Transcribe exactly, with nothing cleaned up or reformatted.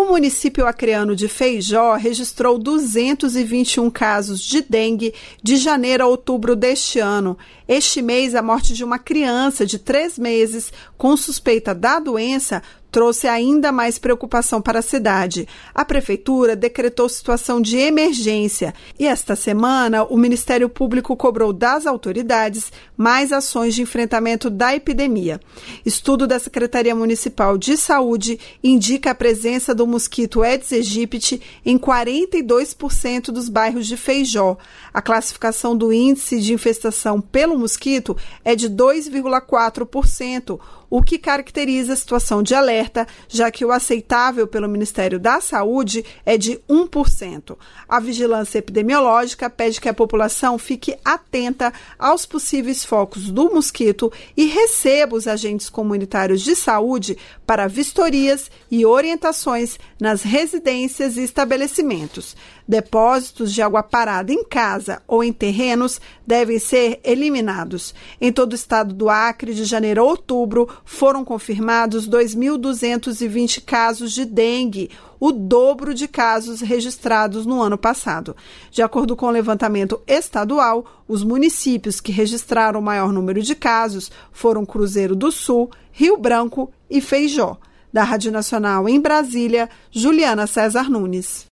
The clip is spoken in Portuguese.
município acreano de Feijó registrou duzentos e vinte e um casos de dengue de janeiro a outubro deste ano. Este mês, a morte de uma criança de três meses com suspeita da doença trouxe ainda mais preocupação para a cidade. A prefeitura decretou situação de emergência e esta semana o Ministério Público cobrou das autoridades mais ações de enfrentamento da epidemia. Estudo da Secretaria Municipal de Saúde indica a presença do mosquito Aedes aegypti em quarenta e dois por cento dos bairros de Feijó. A classificação do índice de infestação pelo mosquito é de dois vírgula quatro por cento, o que caracteriza a situação de alerta, já que o aceitável pelo Ministério da Saúde é de um por cento. A vigilância epidemiológica pede que a população fique atenta aos possíveis focos do mosquito e receba os agentes comunitários de saúde para vistorias e orientações nas residências e estabelecimentos. Depósitos de água parada em casa ou em terrenos devem ser eliminados. Em todo o estado do Acre, de janeiro a outubro, foram confirmados dois mil duzentos e vinte casos de dengue, o dobro de casos registrados no ano passado. De acordo com o levantamento estadual, os municípios que registraram o maior número de casos foram Cruzeiro do Sul, Rio Branco e Feijó. Da Rádio Nacional em Brasília, Juliana César Nunes.